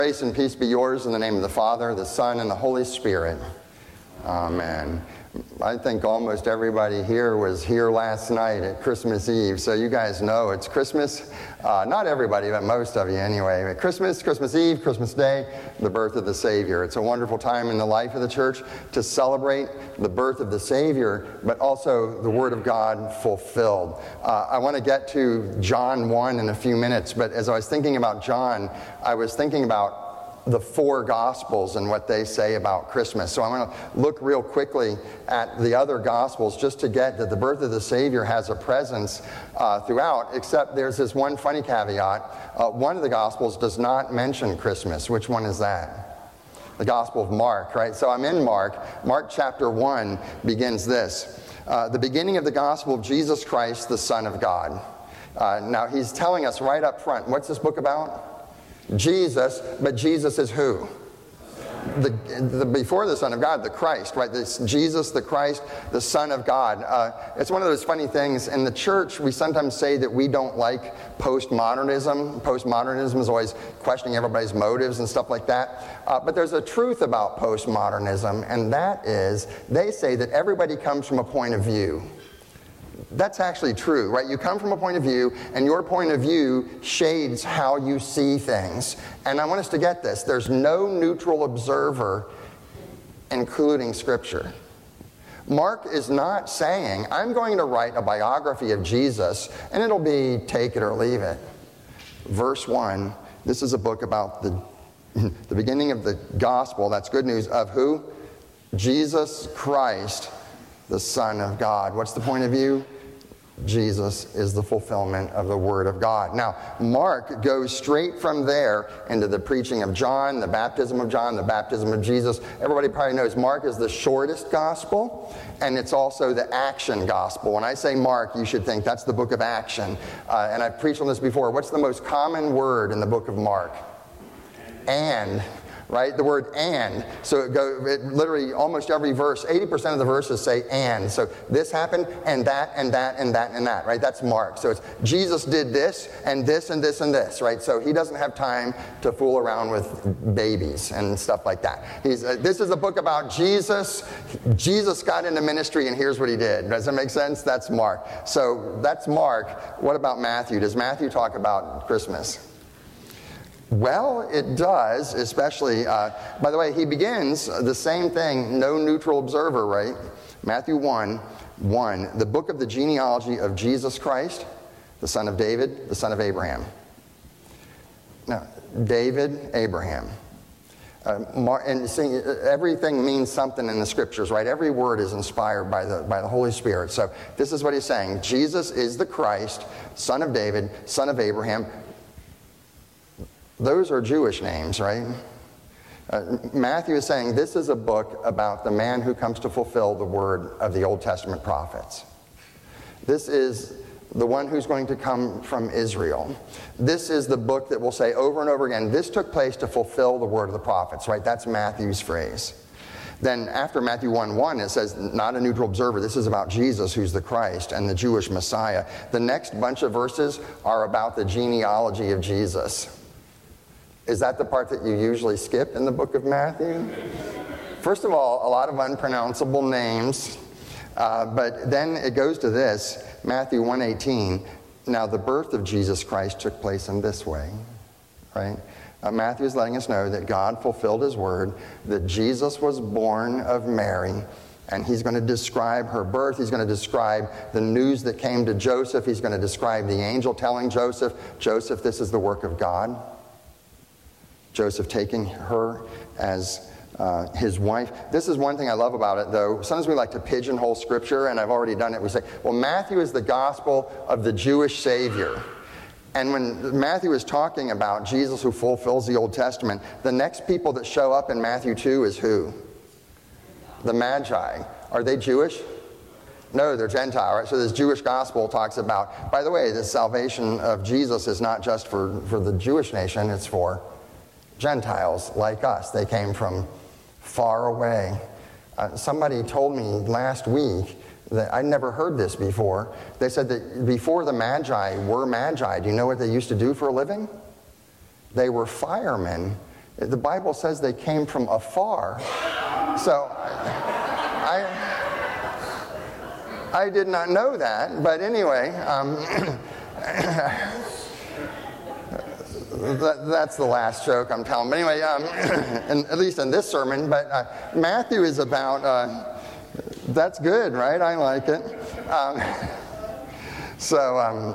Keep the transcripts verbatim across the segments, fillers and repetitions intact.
Grace and peace be yours in the name of the Father, the Son, and the Holy Spirit. Amen. I think almost everybody here was here last night at Christmas Eve, so you guys know it's Christmas. Uh, not everybody, but most of you anyway. But Christmas, Christmas Eve, Christmas Day, the birth of the Savior. It's a wonderful time in the life of the church to celebrate the birth of the Savior, but also the Word of God fulfilled. Uh, I want to get to John one in a few minutes, but as I was thinking about John, I was thinking about the four Gospels and what they say about Christmas. So I'm going to look real quickly at the other Gospels just to get that the birth of the Savior has a presence uh, throughout, except there's this one funny caveat. Uh, one of the Gospels does not mention Christmas. Which one is that? The Gospel of Mark, right? So I'm in Mark. Mark chapter one begins this. Uh, the beginning of the Gospel of Jesus Christ, the Son of God. Uh, now he's telling us right up front, what's this book about? Jesus, but Jesus is who? The, the before the Son of God, the Christ, right? This Jesus, the Christ, the Son of God. Uh, it's one of those funny things. In the church, we sometimes say that we don't like postmodernism. Postmodernism is always questioning everybody's motives and stuff like that. Uh, but there's a truth about postmodernism, and that is they say that everybody comes from a point of view. That's actually true, right? You come from a point of view, and your point of view shades how you see things. And I want us to get this. There's no neutral observer, including Scripture. Mark is not saying, I'm going to write a biography of Jesus, and it'll be take it or leave it. Verse one, this is a book about the, the beginning of the gospel, that's good news, of who? Jesus Christ, the Son of God. What's the point of view? Jesus is the fulfillment of the Word of God. Now, Mark goes straight from there into the preaching of John, the baptism of John, the baptism of Jesus. Everybody probably knows Mark is the shortest gospel, and it's also the action gospel. When I say Mark, you should think that's the book of action. Uh, and I've preached on this before. What's the most common word in the book of Mark? And. Right? The word and. So it, go, it literally, almost every verse, eighty percent of the verses say and. So this happened, and that, and that, and that, and that, right? That's Mark. So it's Jesus did this, and this, and this, and this, right? So he doesn't have time to fool around with babies and stuff like that. He's, uh, this is a book about Jesus. Jesus got into ministry, and here's what he did. Does that make sense? That's Mark. So that's Mark. What about Matthew? Does Matthew talk about Christmas? Well, it does, especially, uh, by the way, he begins the same thing, no neutral observer, right? Matthew one, one, the book of the genealogy of Jesus Christ, the son of David, the son of Abraham. Now, David, Abraham. Uh, Mar- and see, everything means something in the scriptures, right? Every word is inspired by the, by the Holy Spirit. So this is what he's saying. Jesus is the Christ, son of David, son of Abraham. Those are Jewish names, right? Uh, Matthew is saying this is a book about the man who comes to fulfill the word of the Old Testament prophets. This is the one who's going to come from Israel. This is the book that will say over and over again, this took place to fulfill the word of the prophets, right? That's Matthew's phrase. Then after Matthew one one, it says, not a neutral observer. This is about Jesus, who's the Christ and the Jewish Messiah. The next bunch of verses are about the genealogy of Jesus. Is that the part that you usually skip in the book of Matthew? First of all, a lot of unpronounceable names. Uh, but then it goes to this, Matthew one eighteen. Now the birth of Jesus Christ took place in this way, right? Uh, Matthew is letting us know that God fulfilled his word, that Jesus was born of Mary, and he's going to describe her birth. He's going to describe the news that came to Joseph. He's going to describe the angel telling Joseph, Joseph, this is the work of God. Joseph taking her as uh, his wife. This is one thing I love about it, though. Sometimes we like to pigeonhole Scripture, and I've already done it. We say, well, Matthew is the gospel of the Jewish Savior. And when Matthew is talking about Jesus who fulfills the Old Testament, the next people that show up in Matthew two is who? The Magi. Are they Jewish? No, they're Gentile, right? So this Jewish gospel talks about, by the way, the salvation of Jesus is not just for, for the Jewish nation, it's for Gentiles like us. They came from far away. Uh, somebody told me last week that I'd never heard this before. They said that before the Magi were Magi, do you know what they used to do for a living? They were firemen The Bible says they came from afar. So I, I, I did not know that, but anyway, um, that, that's the last joke I'm telling. But anyway, um, and at least in this sermon, but uh, Matthew is about, uh, that's good, right? I like it. Um, so um,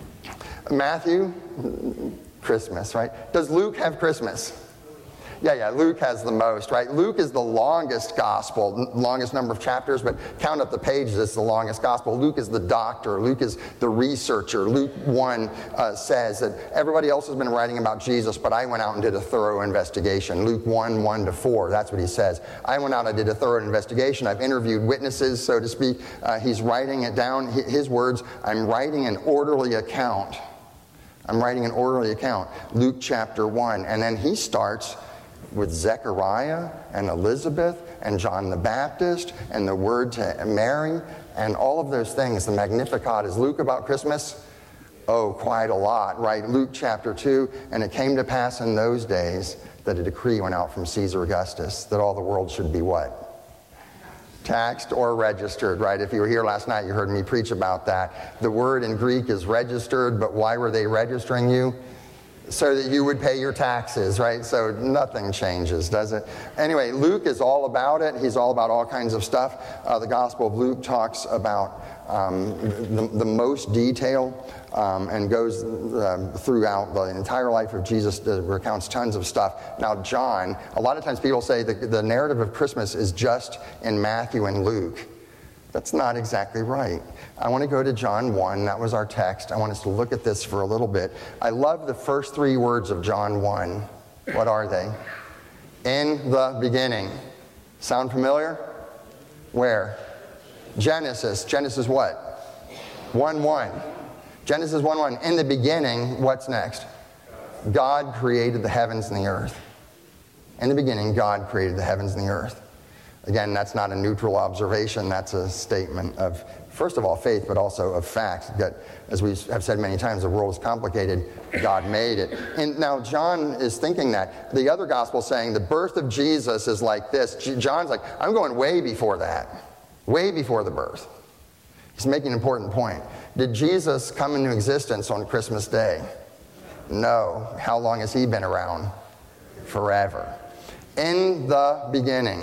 Matthew, Christmas, right? Does Luke have Christmas? Yeah, yeah, Luke has the most, right? Luke is the longest gospel, longest number of chapters, but count up the pages, it's the longest gospel. Luke is the doctor. Luke is the researcher. Luke one uh, says that everybody else has been writing about Jesus, but I went out and did a thorough investigation. Luke one, one to four, that's what he says. I went out, I did a thorough investigation. I've interviewed witnesses, so to speak. Uh, he's writing it down, his words, I'm writing an orderly account. I'm writing an orderly account. Luke chapter one, and then he starts with Zechariah and Elizabeth and John the Baptist and the word to Mary and all of those things. The Magnificat. Is Luke about Christmas? Oh, quite a lot, right? Luke chapter two, and it came to pass in those days that a decree went out from Caesar Augustus that all the world should be what? Taxed or registered, right? If you were here last night, you heard me preach about that. The word in Greek is registered, but why were they registering you? So that you would pay your taxes, right? So nothing changes, does it? Anyway, Luke is all about it. He's all about all kinds of stuff. Uh, the Gospel of Luke talks about um, the, the most detail um, and goes uh, throughout the entire life of Jesus, uh, recounts tons of stuff. Now, John, a lot of times people say that the narrative of Christmas is just in Matthew and Luke. That's not exactly right. I want to go to John one. That was our text. I want us to look at this for a little bit. I love the first three words of John one. What are they? In the beginning. Sound familiar? Where? Genesis. Genesis what? one one. Genesis one one. In the beginning, what's next? God created the heavens and the earth. In the beginning, God created the heavens and the earth. Again, that's not a neutral observation. That's a statement of, first of all, faith, but also of fact. That, as we have said many times, the world is complicated. God made it. And now John is thinking that. The other gospel saying the birth of Jesus is like this. John's like, I'm going way before that. Way before the birth. He's making an important point. Did Jesus come into existence on Christmas Day? No. How long has he been around? Forever. In the beginning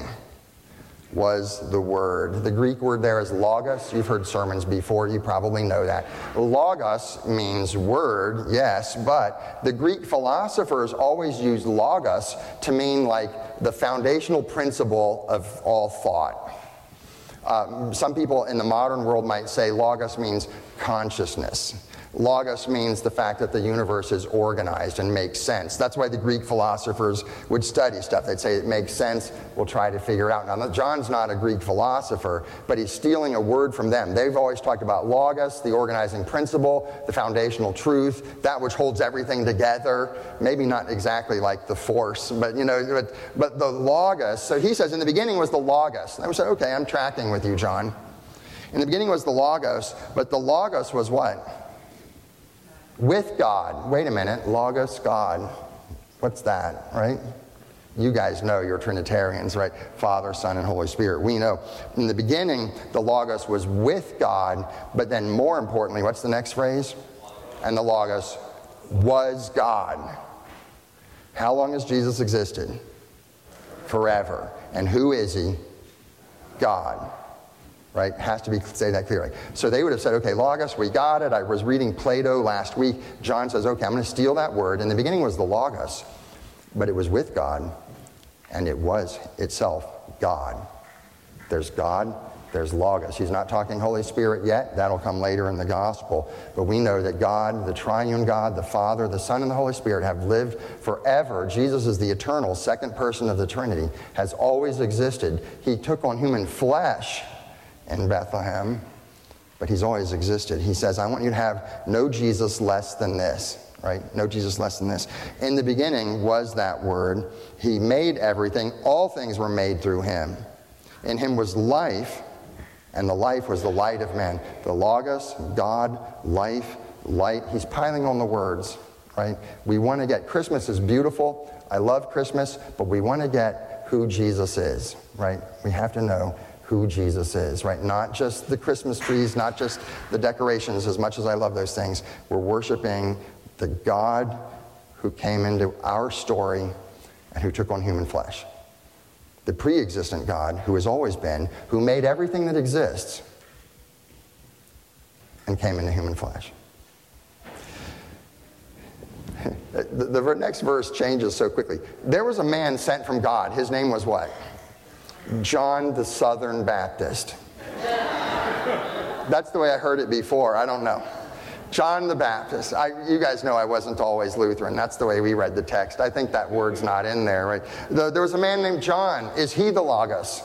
was the Word. The Greek word there is logos. You've heard sermons before. You probably know that. Logos means word, yes, but the Greek philosophers always use logos to mean like the foundational principle of all thought. Um, some people in the modern world might say logos means consciousness. Logos means the fact that the universe is organized and makes sense. That's why the Greek philosophers would study stuff. They'd say it makes sense, we'll try to figure it out. Now, John's not a Greek philosopher, but he's stealing a word from them. They've always talked about logos, the organizing principle, the foundational truth, that which holds everything together. Maybe not exactly like the force, but you know, but, but the logos. So he says, in the beginning was the logos. And I would say, okay, I'm tracking with you, John. In the beginning was the logos, but the logos was what? With God. Wait a minute. Logos, God. What's that, right? You guys know, you're Trinitarians, right? Father, Son, and Holy Spirit. We know. In the beginning, the Logos was with God, but then more importantly, what's the next phrase? And the Logos was God. How long has Jesus existed? Forever. And who is he? God. Right? Has to be, say that clearly. So they would have said, okay, Logos, we got it. I was reading Plato last week. John says, okay, I'm going to steal that word. In the beginning was the Logos, but it was with God, and it was itself God. There's God, there's Logos. He's not talking Holy Spirit yet. That'll come later in the gospel. But we know that God, the triune God, the Father, the Son, and the Holy Spirit have lived forever. Jesus is the eternal second person of the Trinity, has always existed. He took on human flesh in Bethlehem, but he's always existed. He says, I want you to have no Jesus less than this, right? No Jesus less than this. In the beginning was that word. He made everything. All things were made through him. In him was life, and the life was the light of men. The Logos, God, life, light. He's piling on the words. right? We want to get, Christmas is beautiful. I love Christmas, but we want to get who Jesus is, right? We have to know who Jesus is, right? Not just the Christmas trees, not just the decorations, as much as I love those things. We're worshiping the God who came into our story and who took on human flesh. The pre-existent God who has always been, who made everything that exists and came into human flesh. The, the next verse changes so quickly. There was a man sent from God. His name was what? John the Southern Baptist. That's the way I heard it before. I don't know. John the Baptist. I, you guys know I wasn't always Lutheran. That's the way we read the text. I think that word's not in there, right? The, there was a man named John. Is he the Logos?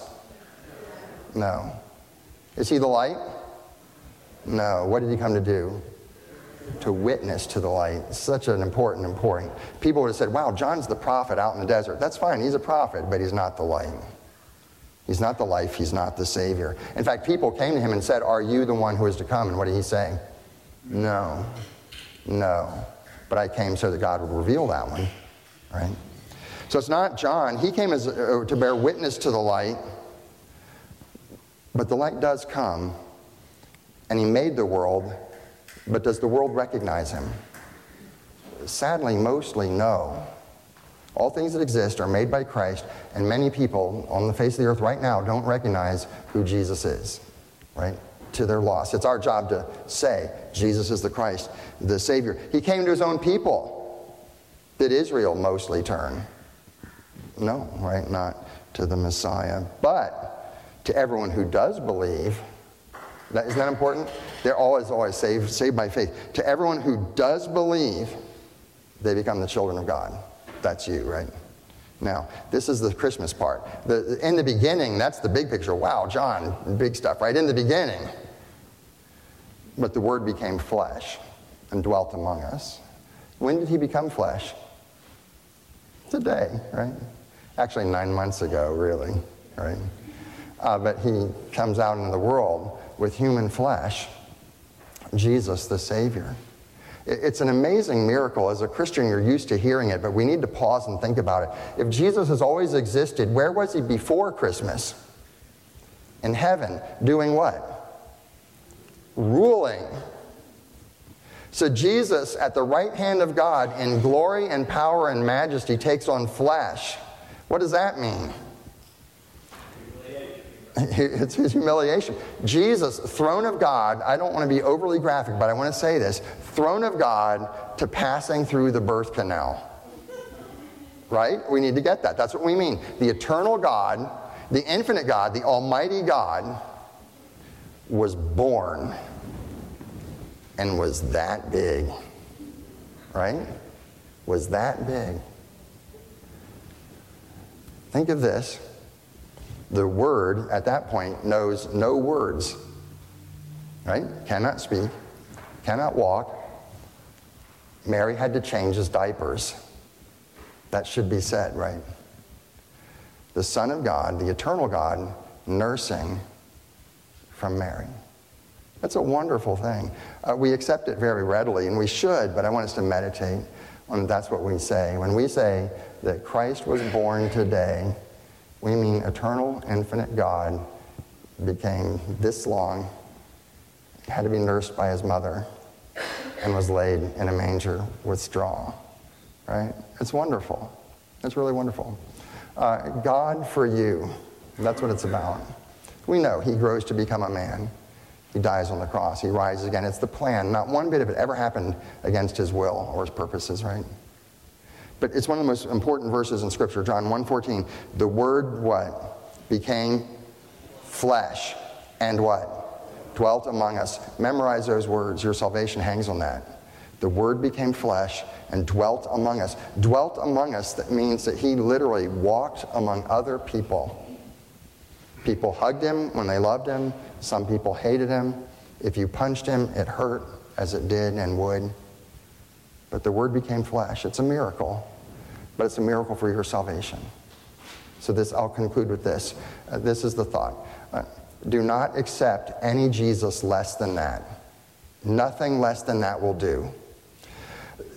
No. Is he the light? No. What did he come to do? To witness to the light. Such an important, important. People would have said, wow, John's the prophet out in the desert. That's fine. He's a prophet, but he's not the light. He's not the life. He's not the Savior. In fact, people came to him and said, are you the one who is to come? And what did he say? No. No. But I came so that God would reveal that one. Right? So it's not John. He came as uh, to bear witness to the light. But the light does come. And he made the world. But does the world recognize him? Sadly, mostly no. All things that exist are made by Christ, and many people on the face of the earth right now don't recognize who Jesus is, right? To their loss. It's our job to say, Jesus is the Christ, the Savior. He came to his own people. Did Israel mostly turn? No, right? Not to the Messiah. But to everyone who does believe, that, isn't that important? They're always, always saved, saved by faith. To everyone who does believe, they become the children of God. That's you, right? Now, this is the Christmas part. The, in the beginning, that's the big picture. Wow, John, big stuff, right? In the beginning. But the Word became flesh and dwelt among us. When did he become flesh? Today, right? Actually, nine months ago, really, right? Uh, but he comes out into the world with human flesh, Jesus the Savior. It's an amazing miracle. As a Christian, you're used to hearing it, but we need to pause and think about it. If Jesus has always existed, where was he before Christmas? In heaven. Doing what? Ruling. So Jesus, at the right hand of God, in glory and power and majesty, takes on flesh. What does that mean? It's his humiliation. Jesus, throne of God, I don't want to be overly graphic, but I want to say this. Throne of God to passing through the birth canal. Right? We need to get that. That's what we mean. The eternal God, the infinite God, the almighty God was born and was that big. Right? Was that big. Think of this. The Word, at that point, knows no words. Right? Cannot speak. Cannot walk. Mary had to change his diapers. That should be said, right? The Son of God, the eternal God, nursing from Mary. That's a wonderful thing. Uh, we accept it very readily, and we should, but I want us to meditate on that's what we say. When we say that Christ was born today, we mean eternal, infinite God became this long, had to be nursed by his mother, and was laid in a manger with straw. Right? It's wonderful. It's really wonderful. Uh, God for you. That's what it's about. We know he grows to become a man. He dies on the cross. He rises again. It's the plan. Not one bit of it ever happened against his will or his purposes, right? But it's one of the most important verses in Scripture, John one fourteen. The Word, what? Became flesh. And what? Dwelt among us. Memorize those words. Your salvation hangs on that. The Word became flesh and dwelt among us. Dwelt among us, that means that he literally walked among other people. People hugged him when they loved him. Some people hated him. If you punched him, it hurt, as it did and would. But the Word became flesh. It's a miracle, but it's a miracle for your salvation. So this, I'll conclude with this. Uh, this is the thought. Uh, do not accept any Jesus less than that. Nothing less than that will do.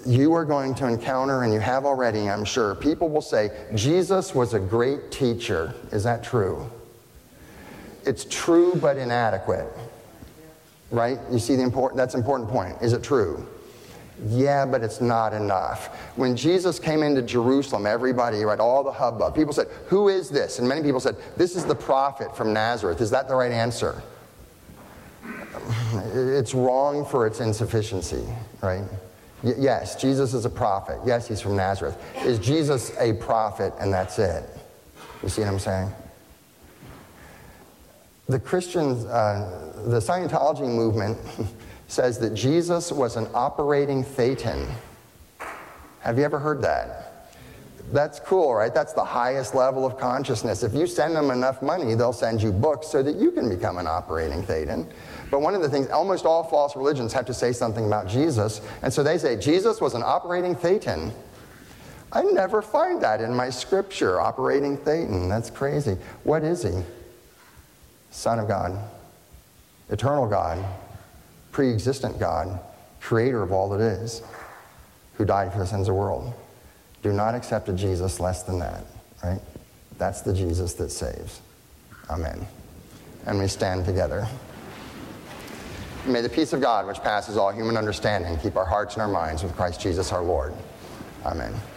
you are going to encounter, and you have already, I'm sure, people will say, Jesus was a great teacher. Is that true? It's true but inadequate. Right? You see the important, that's an important point. Is it true? Yeah, but it's not enough. When Jesus came into Jerusalem, everybody, right, all the hubbub, people said, who is this? And many people said, this is the prophet from Nazareth. Is that the right answer? It's wrong for its insufficiency, right? Y- yes, Jesus is a prophet. Yes, he's from Nazareth. Is Jesus a prophet and that's it? You see what I'm saying? The Christians, uh, the Scientology movement says that Jesus was an operating thetan. Have you ever heard that? That's cool, right? That's the highest level of consciousness. If you send them enough money, they'll send you books so that you can become an operating thetan. But one of the things, almost all false religions have to say something about Jesus, and so they say, Jesus was an operating thetan. I never find that in my scripture, operating thetan. That's crazy. What is he? Son of God, eternal God, pre-existent God, creator of all that is, who died for the sins of the world. Do not accept a Jesus less than that, right? That's the Jesus that saves. Amen. And we stand together. May the peace of God, which passes all human understanding, keep our hearts and our minds with Christ Jesus our Lord. Amen.